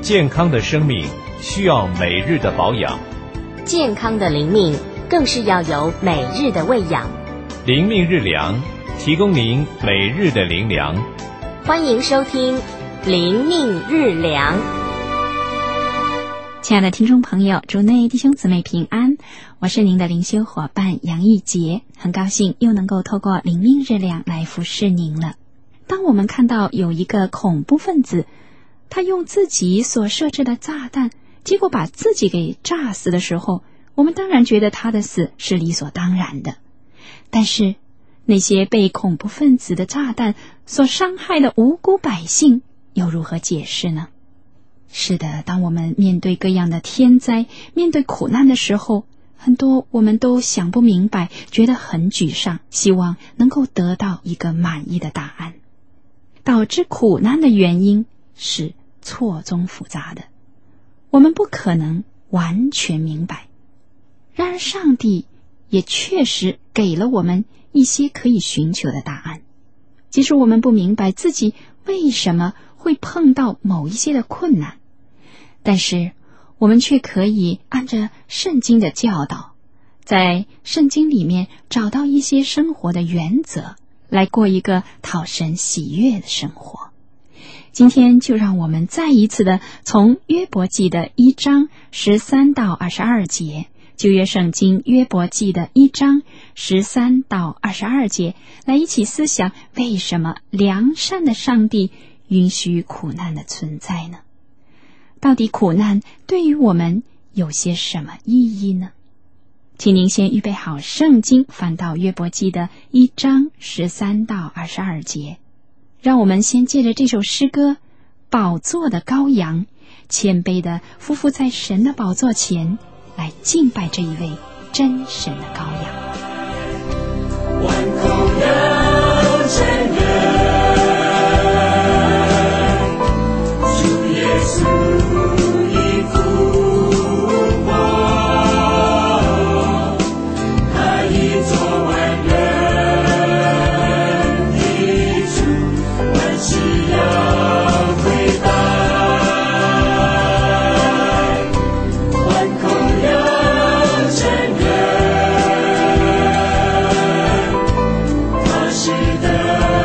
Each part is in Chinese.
健康的生命需要每日的保养， 健康的灵命更是要有每日的喂养。 灵命日粮，提供您每日的灵粮。 欢迎收听灵命日粮。 亲爱的听众朋友，主内弟兄姊妹平安，我是您的灵修伙伴杨玉洁，很高兴又能够透过灵命日粮来服侍您了。当我们看到有一个恐怖分子，他用自己所设置的炸弹，结果把自己给炸死的时候，我们当然觉得他的死是理所当然的。但是那些被恐怖分子的炸弹所伤害的无辜百姓又如何解释呢？是的，当我们面对各样的天灾，面对苦难的时候，很多我们都想不明白，觉得很沮丧，希望能够得到一个满意的答案。导致苦难的原因是错综复杂的，我们不可能完全明白。然而上帝也确实给了我们一些可以寻求的答案。即使我们不明白自己为什么会碰到某一些的困难，但是我们却可以按着圣经的教导，在圣经里面找到一些生活的原则，来过一个讨神喜悦的生活。今天就让我们再一次的从约伯记的1章13到22节，旧约圣经约伯记的1章13到22节，来一起思想为什么良善的上帝允许苦难的存在呢？到底苦难对于我们有些什么意义呢？请您先预备好圣经，翻到约伯记的1章13到22节。让我们先借着这首诗歌《宝座的羔羊》，谦卑地匍匐在神的宝座前，来敬拜这一位真神的羔羊。 万口要承认，主耶稣已复活，他已做完人的主，万事要归拜。万口要承认，他是的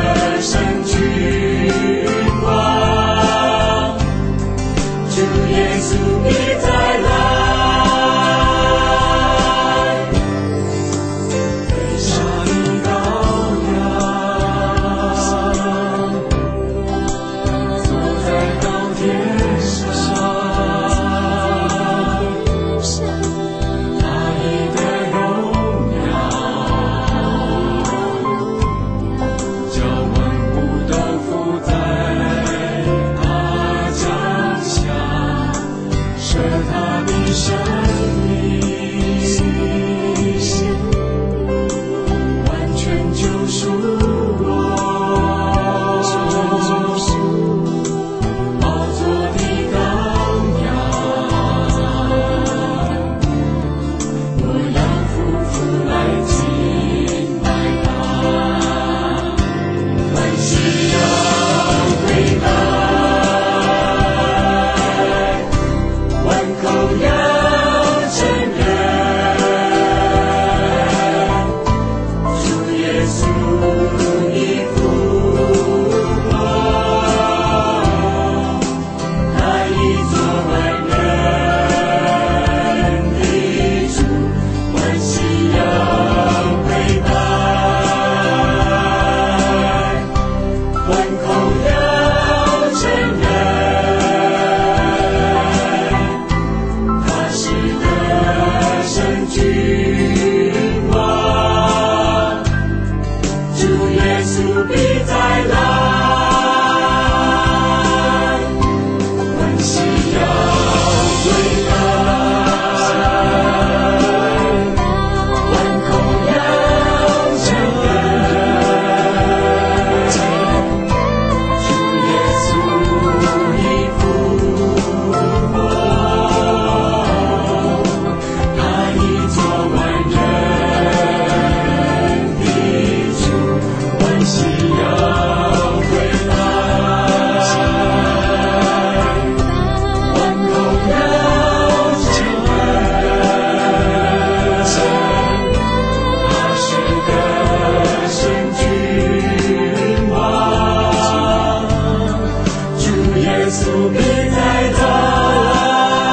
稣必再来。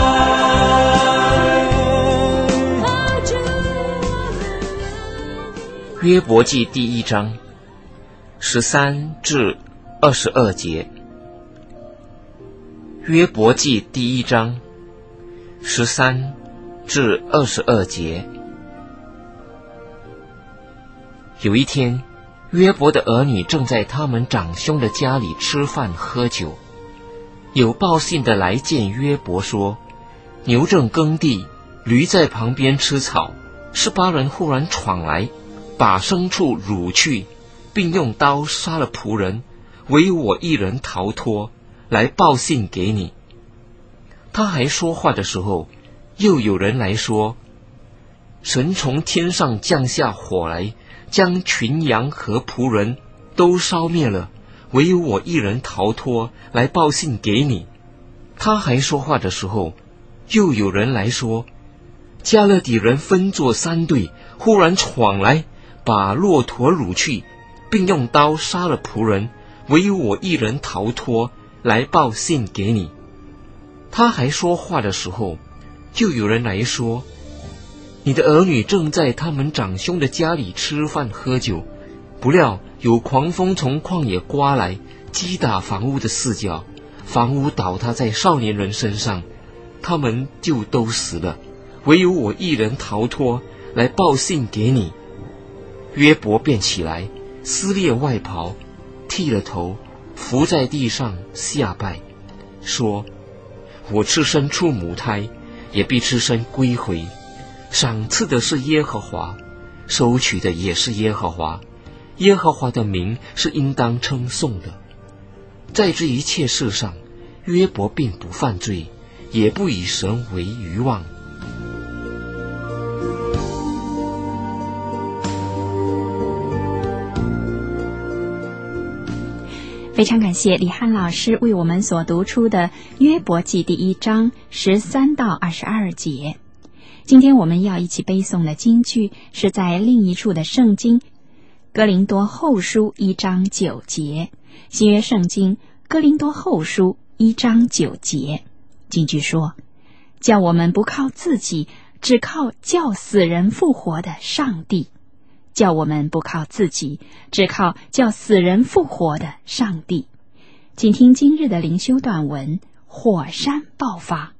约伯记第1章13至22节。约伯记第1章13至22节。有一天，约伯的儿女正在他们长兄的家里吃饭喝酒，有报信的来见约伯说，牛正耕地，驴在旁边吃草，18人忽然闯来，把牲畜掳去，并用刀杀了仆人，唯我一人逃脱，来报信给你。他还说话的时候，又有人来说，神从天上降下火来，将群羊和仆人都烧灭了，唯有我一人逃脱，来报信给你。他还说话的时候，又有人来说，加勒底人分作3队，忽然闯来，把骆驼掳去，并用刀杀了仆人，唯有我一人逃脱，来报信给你。他还说话的时候，就有人来说，你的儿女正在他们长兄的家里吃饭喝酒，不料有狂风从旷野刮来，击打房屋的4角，房屋倒塌在少年人身上，他们就都死了，唯有我一人逃脱，来报信给你。约伯便起来，撕裂外袍，剃了头，伏在地上下拜，说，我赤身出母胎，也必赤身归回。赏赐的是耶和华，收取的也是耶和华，耶和华的名是应当称颂的。在这一切事上，约伯并不犯罪，也不以神为愚妄。 非常感谢李汉老师为我们所读出的约伯记第1章13到22节。今天我们要一起背诵的经句是在另一处的圣经哥林多后书1章9节，新约圣经哥林多后书1章9节。经句说，叫我们不靠自己，只靠叫死人复活的上帝。叫我们不靠自己，只靠叫死人复活的上帝。请听今日的灵修短文，火山爆发。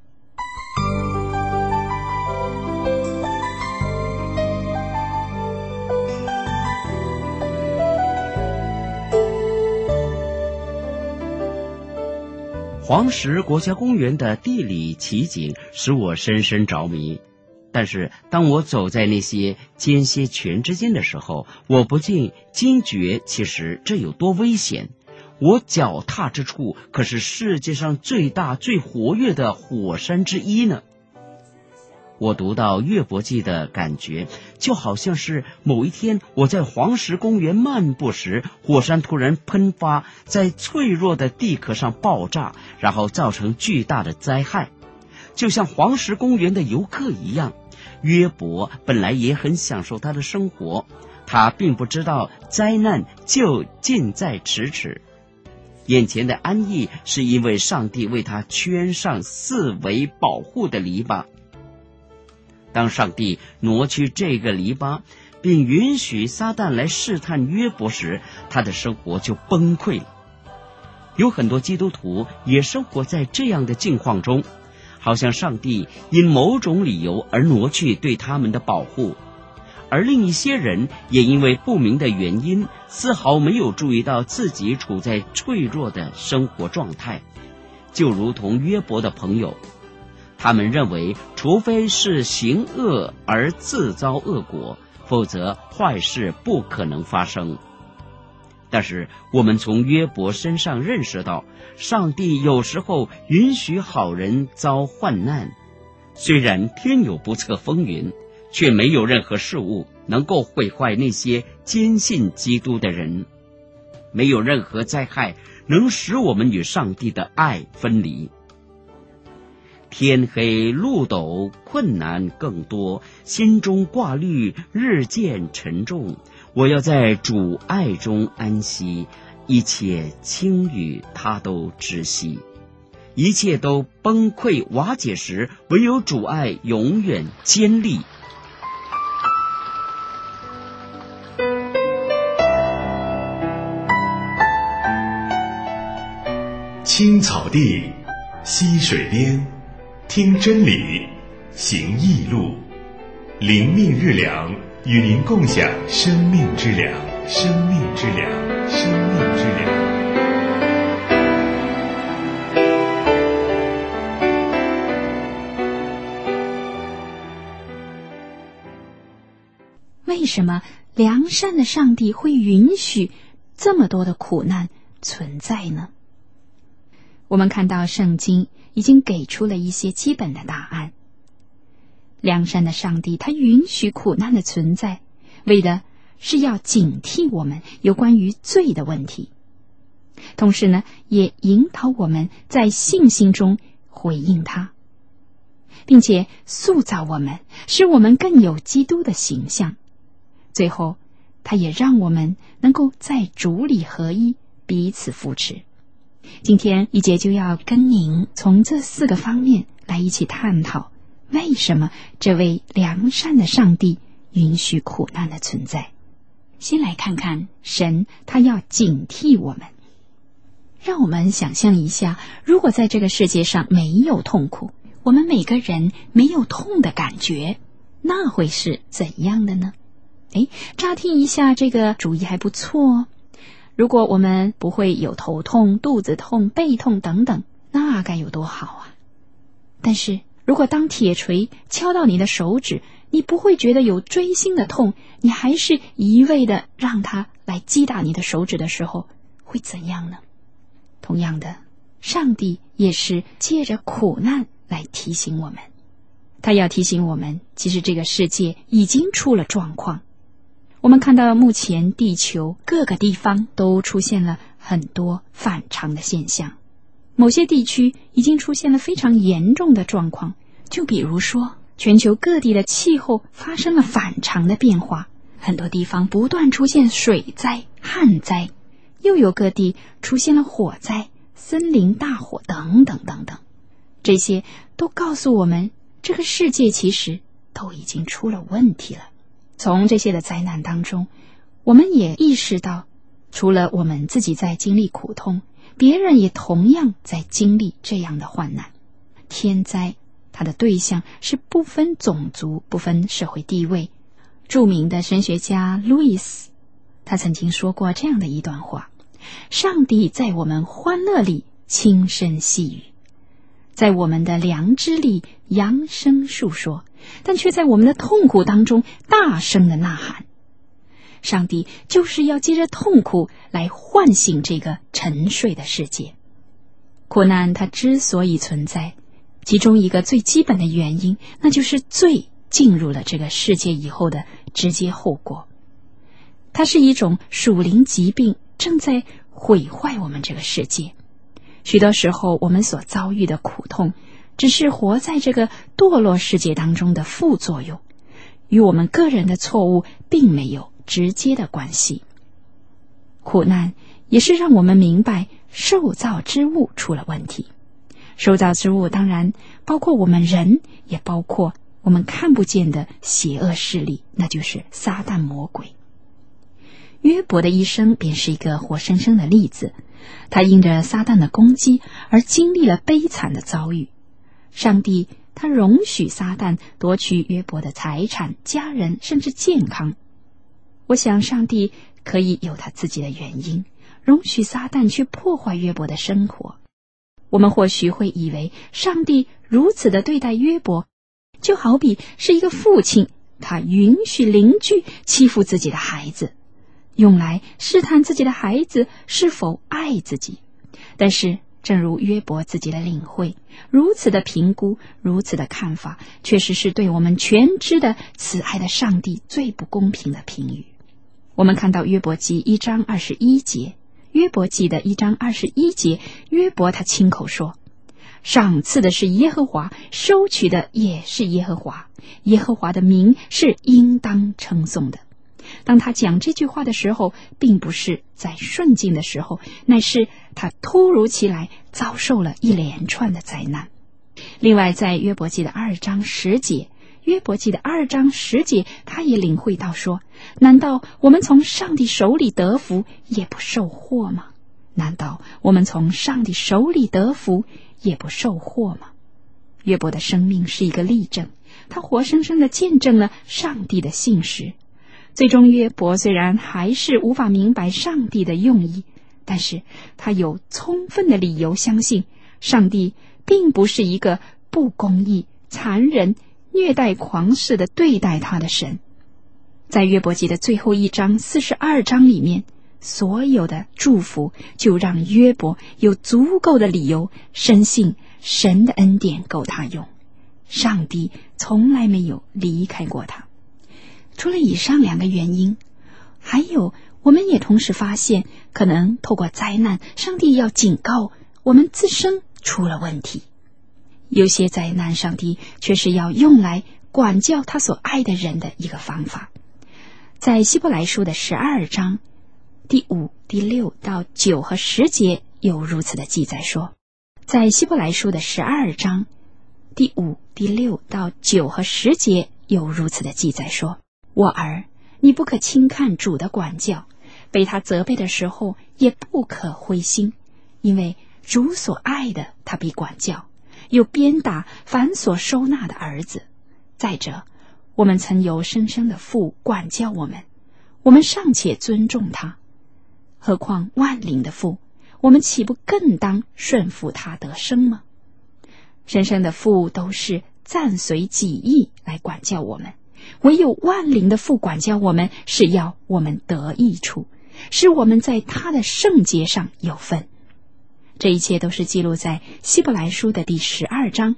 黄石国家公园的地理奇景使我深深着迷，但是当我走在那些间歇泉之间的时候，我不禁惊觉，其实这有多危险。我脚踏之处可是世界上最大最活跃的火山之一呢。我读到约伯记的感觉，就好像是某一天我在黄石公园漫步时，火山突然喷发，在脆弱的地壳上爆炸，然后造成巨大的灾害。就像黄石公园的游客一样，约伯本来也很享受他的生活，他并不知道灾难就近在咫尺。眼前的安逸是因为上帝为他圈上4围保护的篱笆。当上帝挪去这个篱笆，并允许撒旦来试探约伯时，他的生活就崩溃了。有很多基督徒也生活在这样的境况中，好像上帝因某种理由而挪去对他们的保护，而另一些人也因为不明的原因，丝毫没有注意到自己处在脆弱的生活状态，就如同约伯的朋友，他们认为除非是行恶而自遭恶果，否则坏事不可能发生。但是我们从约伯身上认识到，上帝有时候允许好人遭患难，虽然天有不测风云，却没有任何事物能够毁坏那些坚信基督的人，没有任何灾害能使我们与上帝的爱分离。天黑路陡，困难更多，心中挂虑日渐沉重，我要在主爱中安息，一切轻语他都知悉。 一切都崩溃瓦解时，唯有主爱永远坚立。 青草地，溪水边，听真理，行义路。灵命日粮，与您共享生命之粮，生命之粮，生命之粮。 为什么良善的上帝会允许这么多的苦难存在呢？我们看到圣经已经给出了一些基本的答案。良善的上帝他允许苦难的存在，为的是要警惕我们有关于罪的问题，同时呢，也引导我们在信心中回应他，并且塑造我们，使我们更有基督的形象。最后他也让我们能够在主里合一，彼此扶持。今天一节就要跟您从这4个方面来一起探讨，为什么这位良善的上帝允许苦难的存在。先来看看神他要警惕我们。让我们想象一下，如果在这个世界上没有痛苦，我们每个人没有痛的感觉，那会是怎样的呢？乍听一下这个主意还不错哦。如果我们不会有头痛、肚子痛、背痛等等，那该有多好啊！但是如果当铁锤敲到你的手指，你不会觉得有锥心的痛，你还是一味的让它来击打你的手指的时候，会怎样呢？同样的，上帝也是借着苦难来提醒我们，他要提醒我们，其实这个世界已经出了状况。我们看到目前地球各个地方都出现了很多反常的现象，某些地区已经出现了非常严重的状况，就比如说全球各地的气候发生了反常的变化，很多地方不断出现水灾、旱灾，又有各地出现了火灾、森林大火等等等等。这些都告诉我们，这个世界其实都已经出了问题了。从这些的灾难当中，我们也意识到，除了我们自己在经历苦痛，别人也同样在经历这样的患难。天灾它的对象是不分种族、不分社会地位。著名的神学家路易斯他曾经说过这样的一段话：上帝在我们欢乐里轻声细语，在我们的良知里扬声述说，但却在我们的痛苦当中大声的呐喊。上帝就是要借着痛苦来唤醒这个沉睡的世界。苦难它之所以存在，其中一个最基本的原因，那就是罪进入了这个世界以后的直接后果。它是一种属灵疾病，正在毁坏我们这个世界。许多时候我们所遭遇的苦痛，只是活在这个堕落世界当中的副作用，与我们个人的错误并没有直接的关系。苦难也是让我们明白受造之物出了问题。受造之物当然包括我们人，也包括我们看不见的邪恶势力，那就是撒旦魔鬼。约伯的一生便是一个活生生的例子，他因着撒旦的攻击而经历了悲惨的遭遇。上帝他容许撒旦夺取约伯的财产、家人，甚至健康。我想上帝可以有他自己的原因，容许撒旦去破坏约伯的生活。我们或许会以为上帝如此的对待约伯，就好比是一个父亲，他允许邻居欺负自己的孩子，用来试探自己的孩子是否爱自己。但是正如约伯自己的领会，如此的评估，如此的看法，确实是对我们全知的慈爱的上帝最不公平的评语。我们看到约伯记1章21节，约伯记的1章21节，约伯他亲口说，赏赐的是耶和华，收取的也是耶和华，耶和华的名是应当称颂的。 当他讲这句话的时候，并不是在顺境的时候，乃是他突如其来遭受了一连串的灾难。另外，在约伯记的2章10节，他也领会到说，难道我们从上帝手里得福也不受祸吗？难道我们从上帝手里得福也不受祸吗？约伯的生命是一个例证，他活生生地见证了上帝的信实。最终约伯虽然还是无法明白上帝的用意，但是他有充分的理由相信上帝并不是一个不公义、残忍、虐待狂似的对待他的神。在约伯记的最后1章42章里面，所有的祝福就让约伯有足够的理由深信神的恩典够他用，上帝从来没有离开过他。除了以上2个原因，还有我们也同时发现，可能透过灾难，上帝要警告我们自身出了问题。有些灾难，上帝却是要用来管教他所爱的人的一个方法。在希伯来书的12章第5、第6到9和10节有如此的记载说，在希伯来书的12章第5、第6到9和10节有如此的记载说，我儿，你不可轻看主的管教，被他责备的时候也不可灰心，因为主所爱的他必管教，又鞭打凡所收纳的儿子。再者，我们曾有生生的父管教我们，我们尚且尊重他，何况万灵的父，我们岂不更当顺服他得生吗？生生的父都是暂随己意来管教我们，唯有万灵的父管教我们，是要我们得益处，使我们在他的圣洁上有份。这一切都是记录在希伯来书的第12章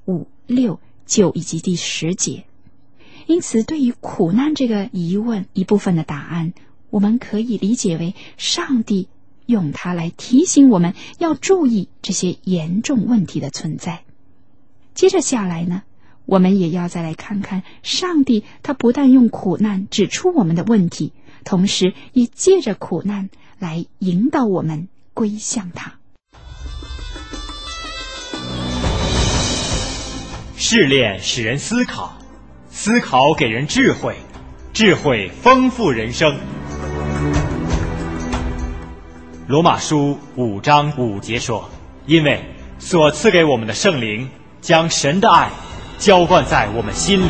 5、6、9以及第10节。因此，对于苦难这个疑问一部分的答案，我们可以理解为上帝用它来提醒我们要注意这些严重问题的存在。接着下来呢，我们也要再来看看上帝他不但用苦难指出我们的问题，同时也借着苦难来引导我们归向他。 试炼使人思考，思考给人智慧，智慧丰富人生。罗马书5章5节说，因为所赐给我们的圣灵将神的爱浇灌在我们心里。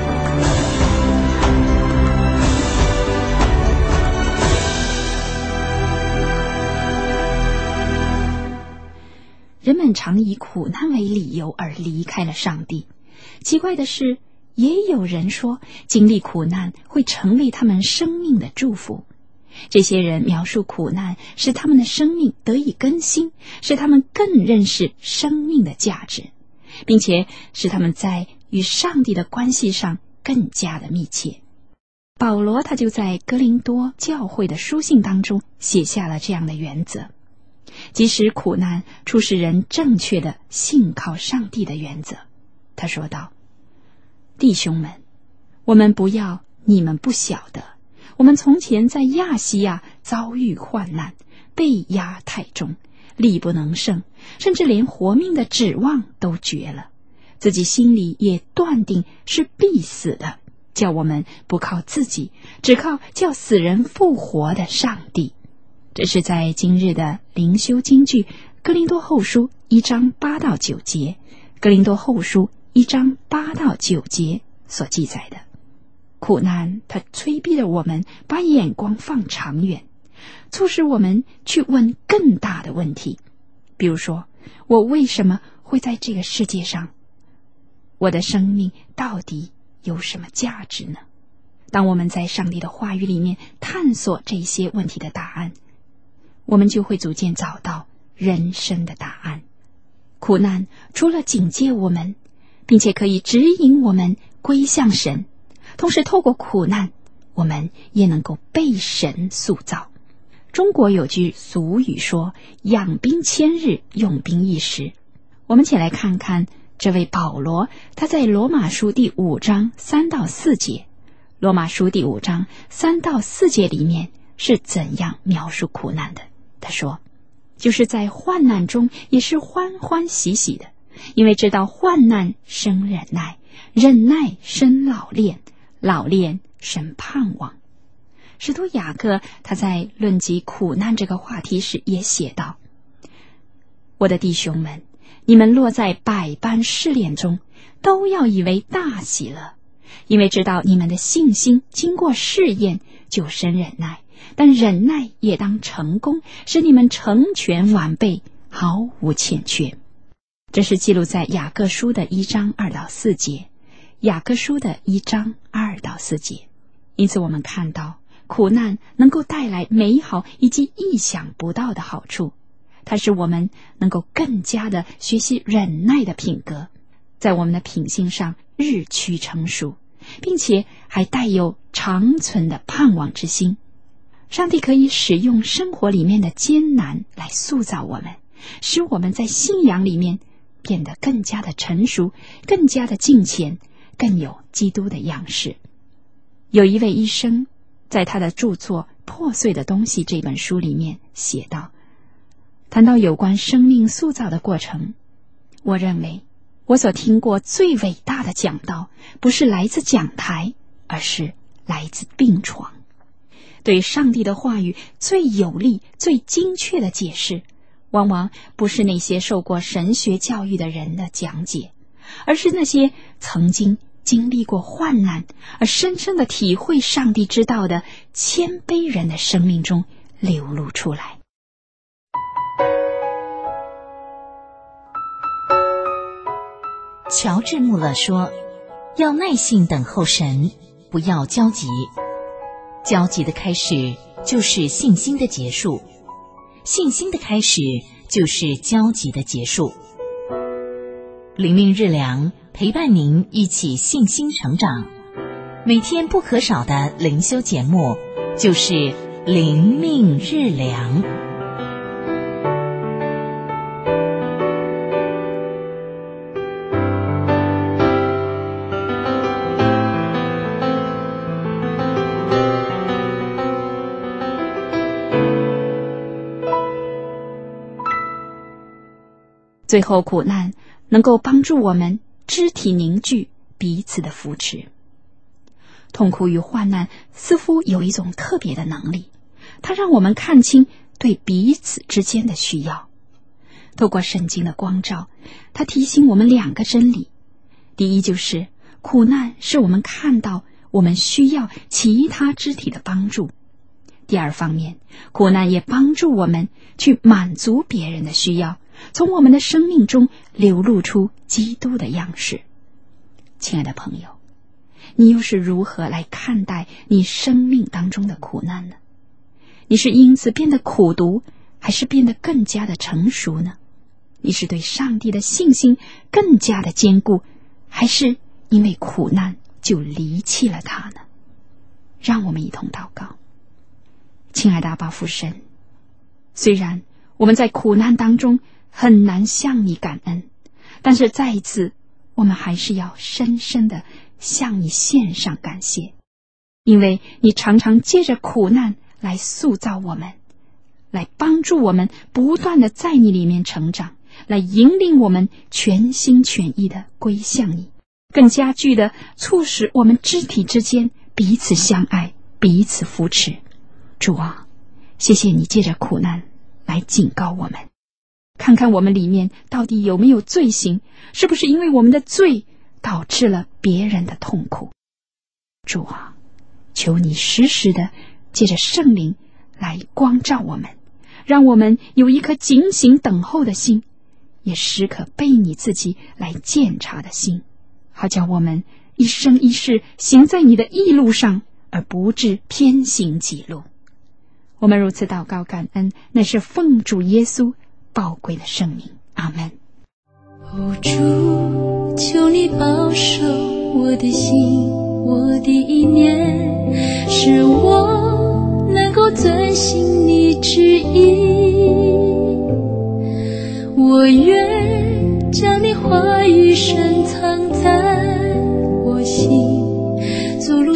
人们常以苦难为理由而离开了上帝。奇怪的是，也有人说经历苦难会成为他们生命的祝福。这些人描述苦难使他们的生命得以更新，使他们更认识生命的价值，并且使他们在与上帝的关系上更加的密切。保罗他就在哥林多教会的书信当中写下了这样的原则，即使苦难促使人正确的信靠上帝的原则。他说道，弟兄们，我们不要你们不晓得，我们从前在亚细亚遭遇患难，被压太重，力不能胜，甚至连活命的指望都绝了，自己心里也断定是必死的，叫我们不靠自己，只靠叫死人复活的上帝。这是在今日的灵修金句哥林多后书1章8到9节，哥林多后书1章8到9节所记载的。苦难它催逼着我们把眼光放长远，促使我们去问更大的问题，比如说，我为什么会在这个世界上？我的生命到底有什么价值呢？当我们在上帝的话语里面探索这些问题的答案，我们就会逐渐找到人生的答案。苦难除了警戒我们，并且可以指引我们归向神，同时透过苦难，我们也能够被神塑造。中国有句俗语说，养兵千日，用兵一时。我们一起来看看这位保罗，他在罗马书第5章3到4节。 罗马书第5章3到4节里面是怎样描述苦难的？他说，就是在患难中也是欢欢喜喜的，因为知道患难生忍耐，忍耐生老练，老练生盼望。使徒雅各他在论及苦难这个话题时也写道，我的弟兄们，你们落在百般试炼中，都要以为大喜乐，因为知道你们的信心经过试验，就生忍耐，但忍耐也当成功，使你们成全完备，毫无欠缺。这是记录在雅各书的1章2到4节，雅各书的1章2到4节。因此我们看到苦难能够带来美好以及意想不到的好处，它使我们能够更加的学习忍耐的品格，在我们的品性上日趋成熟，并且还带有长存的盼望之心。上帝可以使用生活里面的艰难来塑造我们，使我们在信仰里面变得更加的成熟，更加的敬虔，更有基督的样式。有一位医生在他的著作《破碎的东西》这本书里面写道，谈到有关生命塑造的过程，我认为我所听过最伟大的讲道不是来自讲台，而是来自病床。对上帝的话语最有力最精确的解释，往往不是那些受过神学教育的人的讲解，而是那些曾经经历过患难而深深的体会上帝之道的谦卑人的生命中流露出来。 乔治·穆勒说，要耐心等候神，不要焦急。焦急的开始就是信心的结束，信心的开始就是焦急的结束。灵命日粮陪伴您一起信心成长，每天不可少的灵修节目就是灵命日粮。 最后苦难能够帮助我们肢体凝聚，彼此的扶持。痛苦与患难似乎有一种特别的能力，它让我们看清对彼此之间的需要。透过圣经的光照，它提醒我们2个真理。第一，就是苦难使我们看到我们需要其他肢体的帮助。第二方面，苦难也帮助我们去满足别人的需要，从我们的生命中流露出基督的样式。亲爱的朋友，你又是如何来看待你生命当中的苦难呢？你是因此变得苦毒，还是变得更加的成熟呢？你是对上帝的信心更加的坚固，还是因为苦难就离弃了他呢？让我们一同祷告。亲爱的阿爸父神，虽然我们在苦难当中很难向你感恩，但是再一次我们还是要深深的向你献上感谢，因为你常常借着苦难来塑造我们，来帮助我们不断的在你里面成长，来引领我们全心全意的归向你，更加剧的促使我们肢体之间彼此相爱，彼此扶持。主啊，谢谢你借着苦难来警告我们，看看我们里面到底有没有罪行，是不是因为我们的罪导致了别人的痛苦。主啊，求你时时的借着圣灵来光照我们，让我们有一颗警醒等候的心，也时刻被你自己来鉴察的心，好叫我们一生一世行在你的义路上，而不致偏行己路。我们如此祷告感恩，那是奉主耶稣宝贵的圣名，阿们。 哦，主，求你保守我的心，我的意念，使我能够遵行你旨意。我愿将你话语深藏在我心，走路上的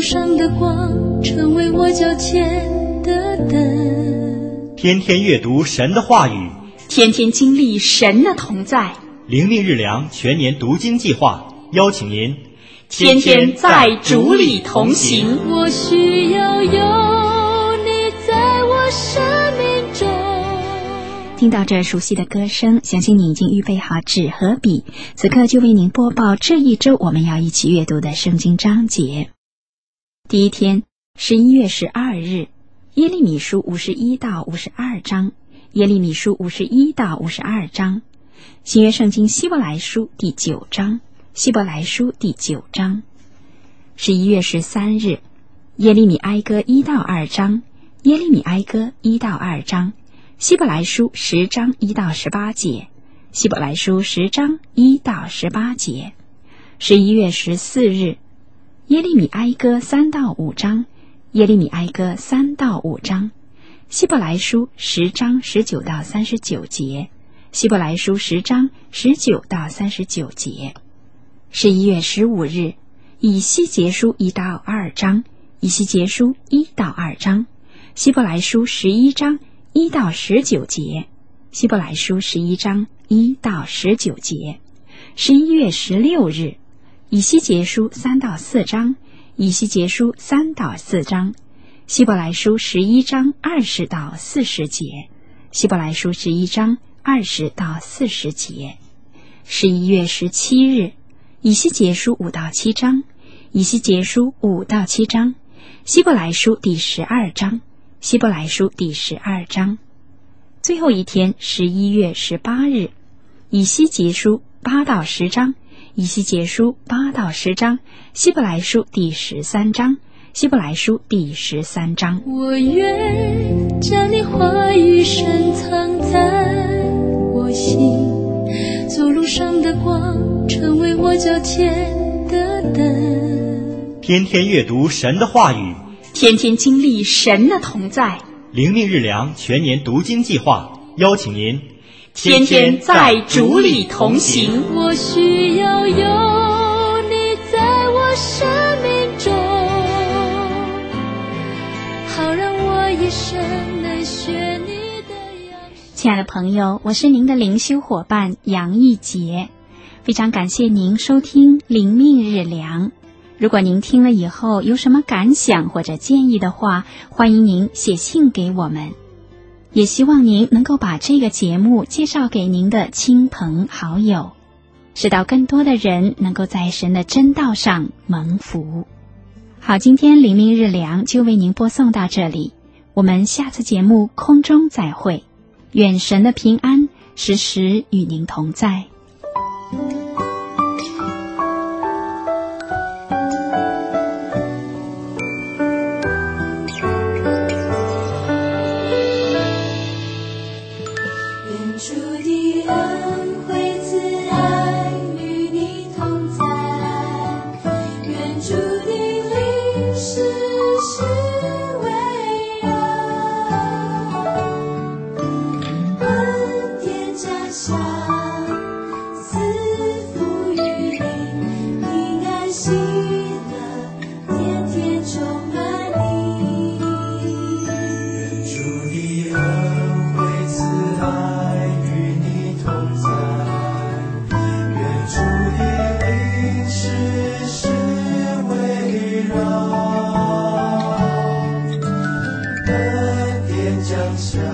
的光，成为我脚前的灯。 天天阅读神的话语， 天天经历神的同在。 灵命日粮全年读经计划邀请您天天在主里同行。 我需要有你在我生命中。 听到这熟悉的歌声，相信你已经预备好纸和笔，此刻就为您播报这一周我们要一起阅读的圣经章节。第一天，11月12日，耶利米书51到52章，耶利米书51到52章，新约圣经希伯来书第9章，希伯来书第9章。11月13日，耶利米哀歌1到2章，耶利米哀歌1到2章，希伯来书10章1到18节，希伯来书10章1到18节。11月14日，耶利米哀歌3到5章，耶利米哀歌3到5章，希伯来书10章19到39节，希伯来书10章19到39节。11月15日，以西结书1到2章，以西结书1到2章，希伯来书11章1到19节，希伯来书11章1到19节。11月16日，以西结书3到4章，以西结书3到4章，希伯来书11章20到40节，希伯来书11章20到40节。11月17日，以西结书5到7章，以西结书5到7章，希伯来书第12章，希伯来书第12章。最后一天，11月18日，以西结书8到10章，以西结书8到10章，希伯来书第13章，希伯来书第13章。 我愿将你话语深藏在我心，走路上的光，成为我脚前的灯。 天天阅读神的话语， 天天经历神的同在。 灵命日粮全年读经计划邀请您天天在主里同行。 我需要有你在我生命中，好让我一生能学你的样式。 亲爱的朋友，我是您的灵修伙伴杨义杰，非常感谢您收听灵命日粮。如果您听了以后有什么感想或者建议的话，欢迎您写信给我们。也希望您能够把这个节目介绍给您的亲朋好友，使到更多的人能够在神的真道上蒙福。好，今天灵命日粮就为您播送到这里，我们下次节目空中再会，愿神的平安时时与您同在。 将下